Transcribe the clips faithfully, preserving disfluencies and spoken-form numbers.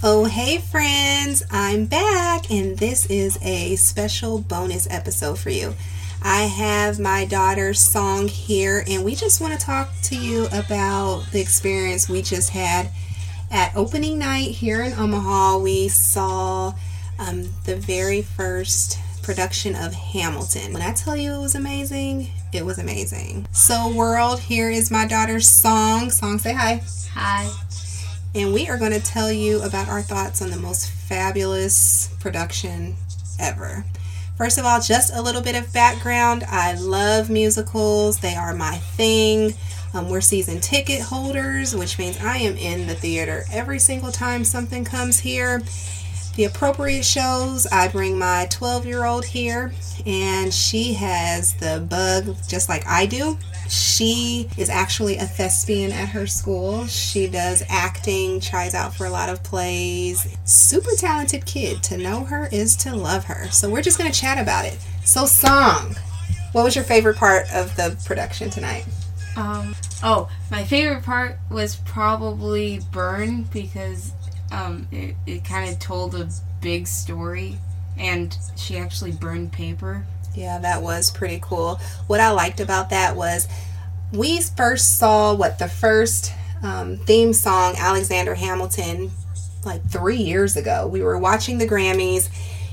Oh, hey friends, I'm back, and this is a special bonus episode for you. I have my daughter's song here, and we just want to talk to you about the experience we just had at opening night here in Omaha. We saw um, the very first production of Hamilton. When I tell you it was amazing, it was amazing. So world, here is my daughter's song. Song, say hi. Hi. And we are going to tell you about our thoughts on the most fabulous production ever. First of all, just a little bit of background. I love musicals. They are my thing. Um, we're season ticket holders, which means I am in the theater every single time something comes here. The appropriate shows, I bring my twelve-year-old here, and she has the bug just like I do. She is actually a thespian at her school. She does acting, tries out for a lot of plays. Super talented kid. To know her is to love her. So we're just going to chat about it. So, song. What was your favorite part of the production tonight? Um. Oh, my favorite part was probably Burn because um, it, it kind of told a big story, and she actually burned paper. Yeah, that was pretty cool. What I liked about that was we first saw what the first um, theme song, Alexander Hamilton, like three years ago. We were watching the Grammys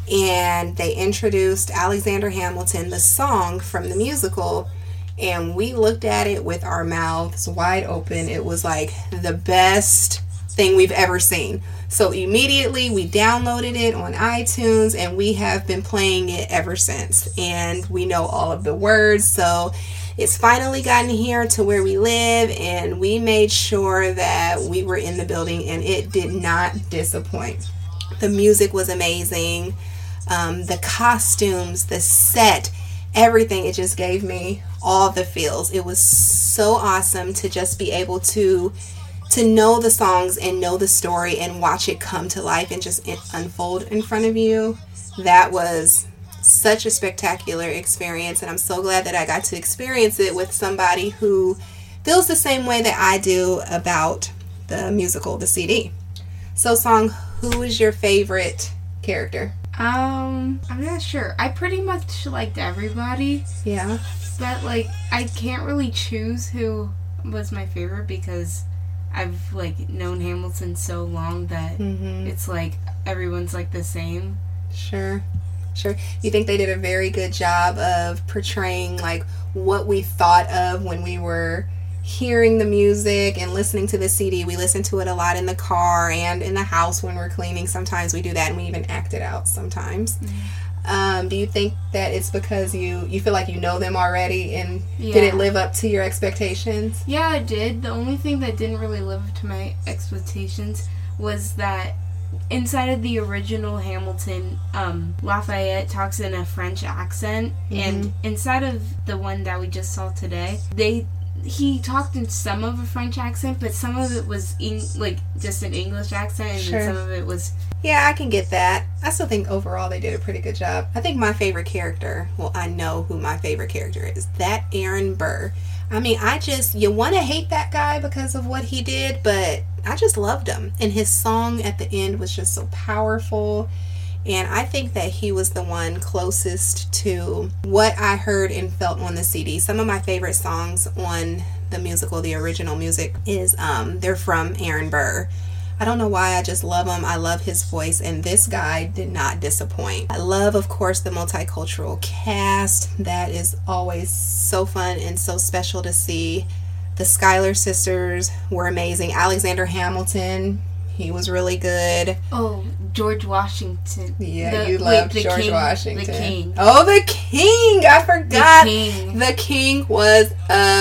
and they introduced Alexander Hamilton, the song from the musical, and we looked at it with our mouths wide open. It was like the best thing we've ever seen. So immediately we downloaded it on iTunes and we have been playing it ever since. And we know all of the words. So it's finally gotten here to where we live, and we made sure that we were in the building and it did not disappoint. The music was amazing. Um, the costumes, the set, everything. It just gave me all the feels. It was so awesome to just be able to to know the songs and know the story and watch it come to life and just unfold in front of you. That was such a spectacular experience, and I'm so glad that I got to experience it with somebody who feels the same way that I do about the musical, the C D. So, Song, who is your favorite character? Um, I'm not sure. I pretty much liked everybody. Yeah. But, like, I can't really choose who was my favorite because I've, like, known Hamilton so long that mm-hmm. it's, like, everyone's, like, the same. Sure. Sure. You think they did a very good job of portraying, like, what we thought of when we were hearing the music and listening to the C D. We listen to it a lot in the car and in the house when we're cleaning. Sometimes we do that, and we even act it out sometimes. Mm-hmm. Um, do you think that it's because you, you feel like you know them already, and yeah. Did it live up to your expectations? Yeah, it did. The only thing that didn't really live up to my expectations was that inside of the original Hamilton, um, Lafayette talks in a French accent, mm-hmm. and inside of the one that we just saw today, they he talked in some of a French accent, but some of it was in, like just an English accent, and sure. then some of it was... Yeah, I can get that. I still think overall they did a pretty good job. I think my favorite character, well, I know who my favorite character is. That Aaron Burr. I mean, I just, you want to hate that guy because of what he did, but I just loved him. And his song at the end was just so powerful. And I think that he was the one closest to what I heard and felt on the C D. Some of my favorite songs on the musical, the original music, is um, they're from Aaron Burr. I don't know why, I just love him. I love his voice, and this guy did not disappoint. I love, of course, the multicultural cast. That is always so fun and so special to see. The Schuyler sisters were amazing. Alexander Hamilton, he was really good. Oh, George Washington. Yeah, the, you love wait, George king, Washington. The king. Oh, the king! I forgot. The king. The king was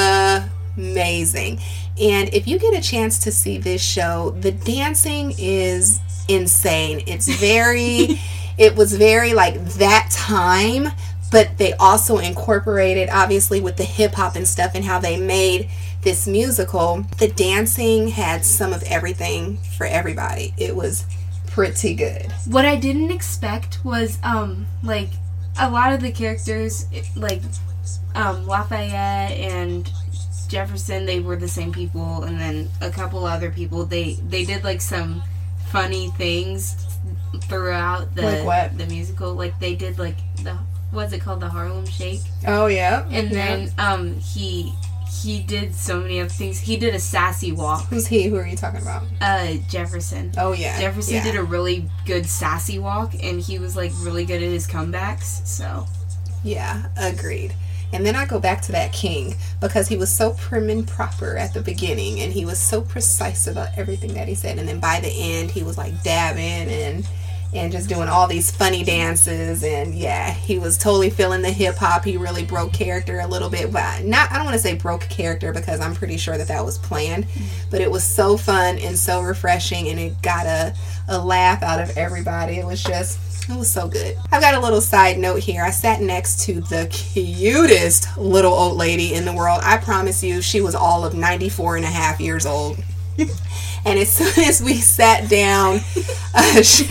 amazing. And if you get a chance to see this show, the dancing is insane. It's very, it was very like that time, but they also incorporated, obviously, with the hip hop and stuff and how they made this musical. The dancing had some of everything for everybody. It was pretty good. What I didn't expect was, um, like, a lot of the characters, like, um, Lafayette and Jefferson, they were the same people, and then a couple other people, they, they did, like, some funny things throughout the like what? the musical. Like they did like the what's it called, the Harlem Shake. Oh yeah. And yeah. then um he he did so many other things. He did a sassy walk. Who's he? Who are you talking about? Uh, Jefferson. Oh yeah. Jefferson yeah. did a really good sassy walk, and he was like really good at his comebacks. So. Yeah, agreed. And then I go back to that king because he was so prim and proper at the beginning, and he was so precise about everything that he said. And then by the end, he was like dabbing and and just doing all these funny dances. And yeah, he was totally feeling the hip hop. He really broke character a little bit, but not. I don't want to say broke character because I'm pretty sure that that was planned. But it was so fun and so refreshing, and it got a a laugh out of everybody. It was just. It was so good. I've got a little side note here. I sat next to the cutest little old lady in the world. I promise you, she was all of ninety-four and a half years old. And as soon as we sat down, uh, she,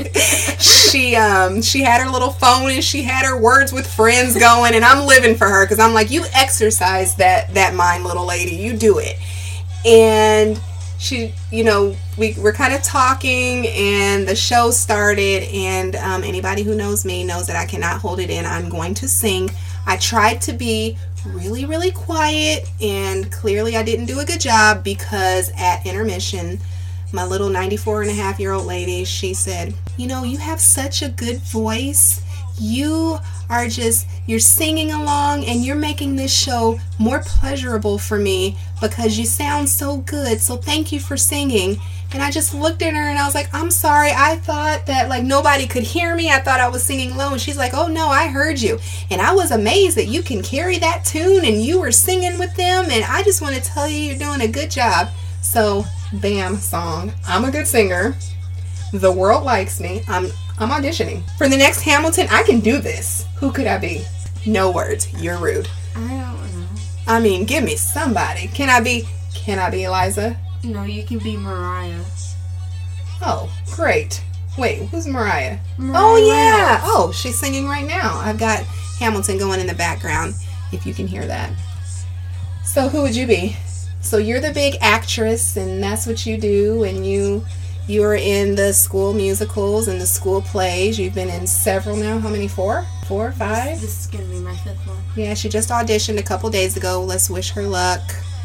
she um she had her little phone and she had her words with friends going, and I'm living for her because I'm like, you exercise that that mind, little lady. You do it. And she, you know, we were kind of talking and the show started, and um, anybody who knows me knows that I cannot hold it in. I'm going to sing. I tried to be really, really quiet, and clearly I didn't do a good job because at intermission, my little ninety-four and a half year old lady, she said, you know, you have such a good voice. You are just, you're singing along and you're making this show more pleasurable for me because you sound so good. So thank you for singing. And I just looked at her and I was like, I'm sorry. I thought that like nobody could hear me. I thought I was singing low. And she's like, oh no, I heard you. And I was amazed that you can carry that tune and you were singing with them. And I just want to tell you, you're doing a good job. So bam, song. I'm a good singer. The world likes me. I'm I'm auditioning. For the next Hamilton, I can do this. Who could I be? No words. You're rude. I don't know. I mean, give me somebody. Can I be, can I be Eliza? No, you can be Mariah. Oh, great. Wait, who's Mariah? Mariah Oh, yeah. Reynolds. Oh, she's singing right now. I've got Hamilton going in the background, if you can hear that. So who would you be? So you're the big actress, and that's what you do, and you... You're in the school musicals and the school plays. You've been in several now. How many? Four? Four? Five? This is going to be my fifth one. Yeah, she just auditioned a couple days ago. Let's wish her luck.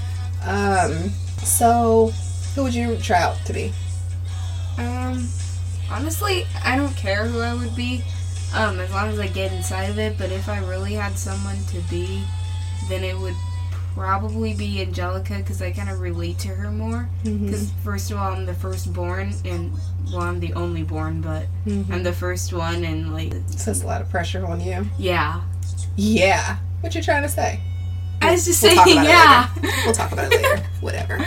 Um, so, who would you try out to be? Um, honestly, I don't care who I would be, um, as long as I get inside of it. But if I really had someone to be, then it would probably be Angelica, because I kind of relate to her more. Because Mm-hmm. first of all, I'm the firstborn, and well, I'm the only born, but Mm-hmm. I'm the first one, and like, So it's a lot of pressure on you. yeah. Yeah. What you trying to say? I was just We'll saying, talk about it yeah. later. We'll talk about it later. Whatever.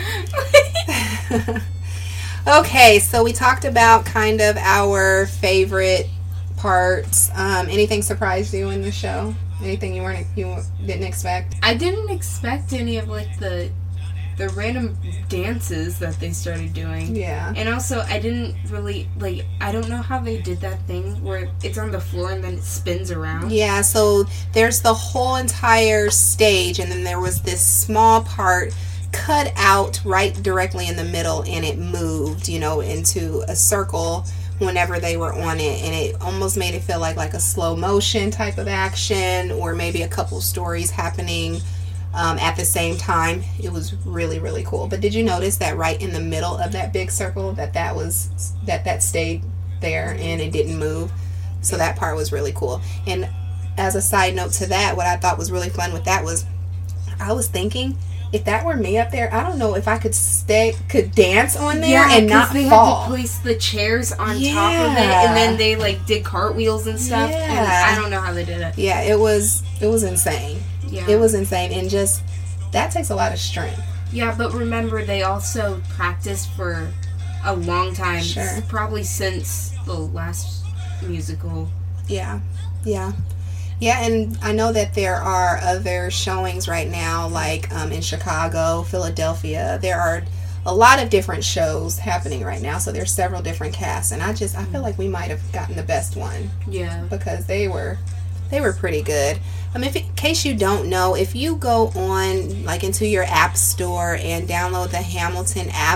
Okay, so we talked about kind of our favorite parts. Um, anything surprised you in the show? Anything you weren't you didn't expect? I didn't expect any of like the the random dances that they started doing. Yeah. And also, I didn't really, like, I don't know how they did that thing where it's on the floor and then it spins around. Yeah, so there's the whole entire stage, and then there was this small part cut out right directly in the middle, and it moved, you know, into a circle whenever they were on it, and it almost made it feel like like a slow motion type of action, or maybe a couple stories happening um, at the same time. It was really, really cool. But did you notice that right in the middle of that big circle that that was that that stayed there and it didn't move? So that part was really cool. And as a side note to that, what I thought was really fun with that was I was thinking, if that were me up there, I don't know if I could stay, could dance on there Yeah, and not they fall. had to place the chairs on Yeah. top of it, and then they like did cartwheels and stuff. And Yeah. I don't know how they did it. Yeah, it was it was insane. Yeah, It was insane, and just that takes a lot of strength. Yeah, but remember, they also practiced for a long time. Sure. Probably since the last musical. Yeah, yeah. Yeah, and I know that there are other showings right now, like um, in Chicago, Philadelphia. There are a lot of different shows happening right now, so there's several different casts, and I just I feel like we might have gotten the best one Yeah. because they were they were pretty good. Um, if in case you don't know, if you go on like into your app store and download the Hamilton app,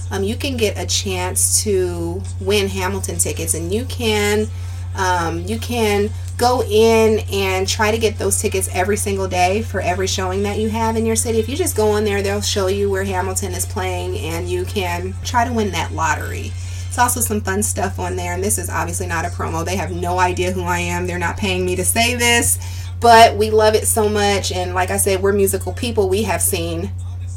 um, you can get a chance to win Hamilton tickets, and you can um, you can go in and try to get those tickets every single day for every showing that you have in your city. If you just go in there, they'll show you where Hamilton is playing, and you can try to win that lottery. It's also some fun stuff on there, and this is obviously not a promo. They have no idea who I am. They're not paying me to say this, but we love it so much. And like I said, we're musical people. We have seen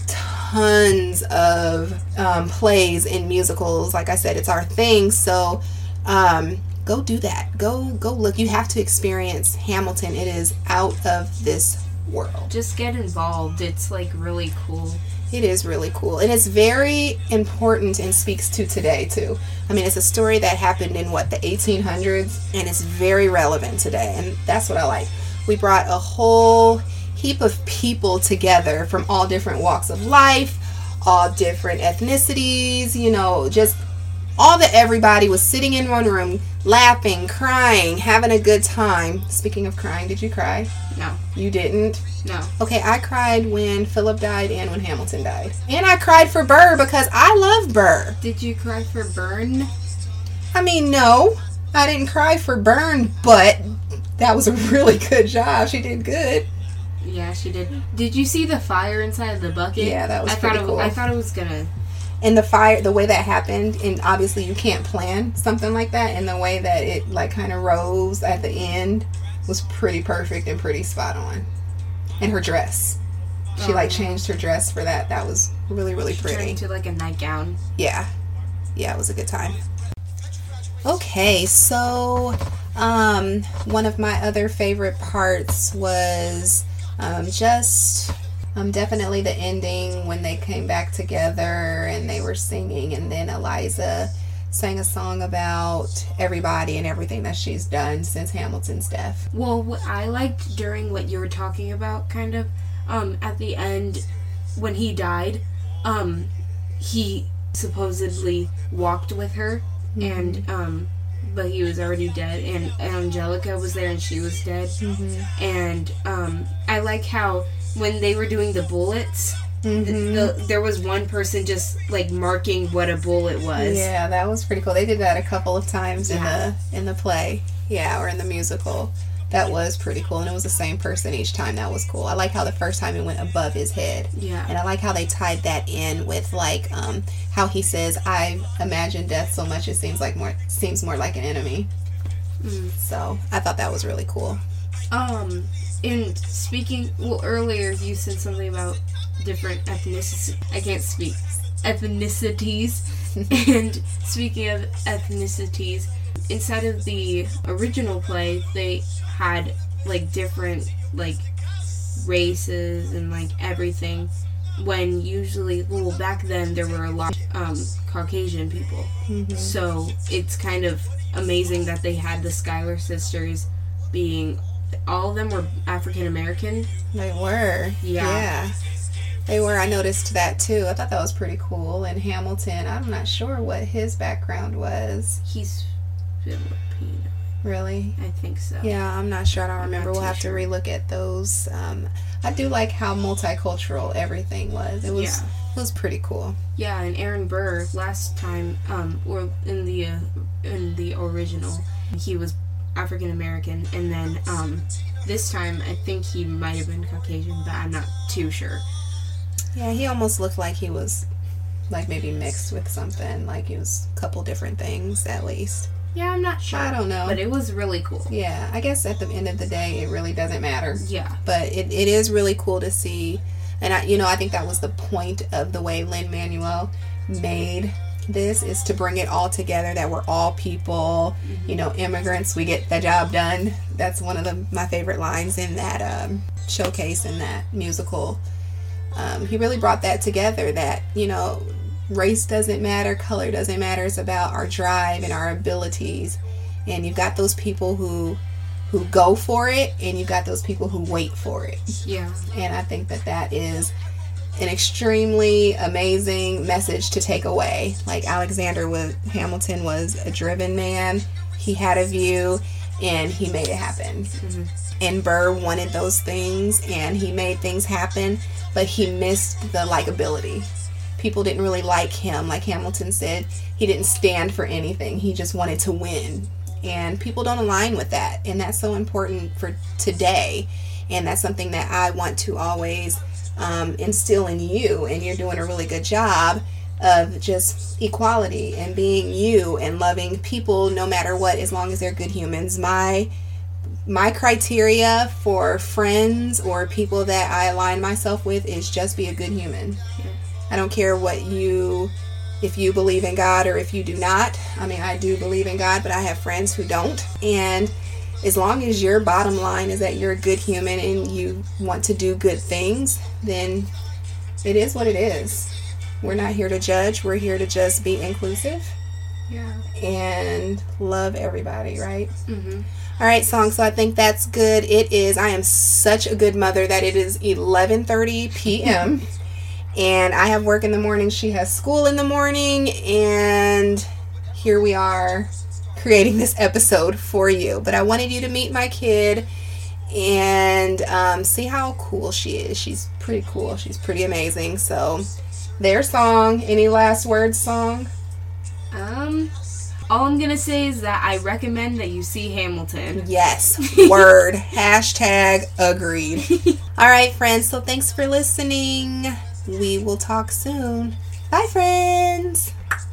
tons of um, plays and musicals. Like I said, it's our thing. So um, go do that. Go go look. You have to experience Hamilton. It is out of this world. Just get involved. It's like really cool. It is really cool. And it's very important and speaks to today, too. I mean, it's a story that happened in, what, the eighteen hundreds? And it's very relevant today. And that's what I like. We brought a whole heap of people together from all different walks of life, all different ethnicities, you know, just all the everybody was sitting in one room, laughing, crying, having a good time. Speaking of crying, did you cry? No. You didn't? No. Okay, I cried when Philip died and when Hamilton died. And I cried for Burr because I love Burr. Did you cry for Byrne? I mean, no. I didn't cry for Byrne, but that was a really good job. She did good. Yeah, she did. Did you see the fire inside of the bucket? Yeah, that was I pretty thought it, cool. I thought it was gonna... And the fire, the way that happened, and obviously you can't plan something like that, and the way that it like kind of rose at the end was pretty perfect and pretty spot on. And her dress, she Oh. like changed her dress for that. That was really, really She pretty. turned into like a nightgown. Yeah, yeah, it was a good time. Okay, so um, one of my other favorite parts was um, just. Um, definitely the ending when they came back together and they were singing, and then Eliza sang a song about everybody and everything that she's done since Hamilton's death. Well, what I liked during what you were talking about, kind of, um, at the end, when he died, um, he supposedly walked with her, mm-hmm. and, um, but he was already dead, and Angelica was there and she was dead, mm-hmm. and, um, I like how when they were doing the bullets, mm-hmm. the, the, there was one person just like marking what a bullet was. Yeah, that was pretty cool. They did that a couple of times yeah. in the in the play, yeah, or in the musical. That was pretty cool, and it was the same person each time. That was cool. I like how the first time it went above his head. Yeah, and I like how they tied that in with like um, how he says, "I imagine death so much it seems like more seems more like an enemy." Mm. So I thought that was really cool. Um. In speaking, well, earlier you said something about different ethnicities. I can't speak. Ethnicities. And speaking of ethnicities, inside of the original play, they had, like, different, like, races and, like, everything. When usually, well, back then there were a lot of um, Caucasian people. Mm-hmm. So it's kind of amazing that they had the Schuyler sisters being... all of them were African American. They were. Yeah. Yeah. They were. I noticed that too. I thought that was pretty cool. And Hamilton, I'm not sure what his background was. He's Filipino. Really? I think so. Yeah, I'm not sure. I don't I'm remember. not We'll too have sure. to relook at those. Um, I do like how multicultural everything was. It was Yeah. it was pretty cool. Yeah, and Aaron Burr last time, um, or in the uh, in the original, he was African American, and then um, this time I think he might have been Caucasian, but I'm not too sure. Yeah, he almost looked like he was like maybe mixed with something. Like he was a couple different things at least. Yeah, I'm not sure. I don't know. But it was really cool. Yeah, I guess at the end of the day, it really doesn't matter. Yeah. But it, it is really cool to see. And, I, you know, I think that was the point of the way Lin-Manuel made this, is to bring it all together, that we're all people, mm-hmm. you know, immigrants, we get the job done. That's one of the, my favorite lines in that um, showcase, in that musical. Um, he really brought that together, that, you know, race doesn't matter, color doesn't matter. It's about our drive and our abilities. And you've got those people who who go for it, and you've got those people who wait for it. Yeah. And I think that that is an extremely amazing message to take away. Like Alexander was, Hamilton was a driven man. He had a view, and he made it happen. Mm-hmm. And Burr wanted those things, and he made things happen, but he missed the likability. people didn't really like him. Like Hamilton said, he didn't stand for anything. He just wanted to win. And people don't align with that. And that's so important for today. And that's something that I want to always um, instill in you. And you're doing a really good job of just equality and being you and loving people no matter what, as long as they're good humans. My my criteria for friends or people that I align myself with is just be a good human. Yeah. I don't care what you, if you believe in God or if you do not. I mean, I do believe in God, but I have friends who don't. And as long as your bottom line is that you're a good human and you want to do good things, then it is what it is. We're not here to judge. We're here to just be inclusive. Yeah. And love everybody, right? Mm-hmm. All right, song. So I think that's good. It is. I am such a good mother that it is eleven thirty p.m. and I have work in the morning. She has school in the morning, and here we are creating this episode for you. But I wanted you to meet my kid and um, see how cool she is. She's pretty cool. She's pretty amazing. So their song. Any last words, song? Um... All I'm going to say is that I recommend that you see Hamilton. Yes. Word. Hashtag agreed. All right, friends. So thanks for listening. We will talk soon. Bye, friends.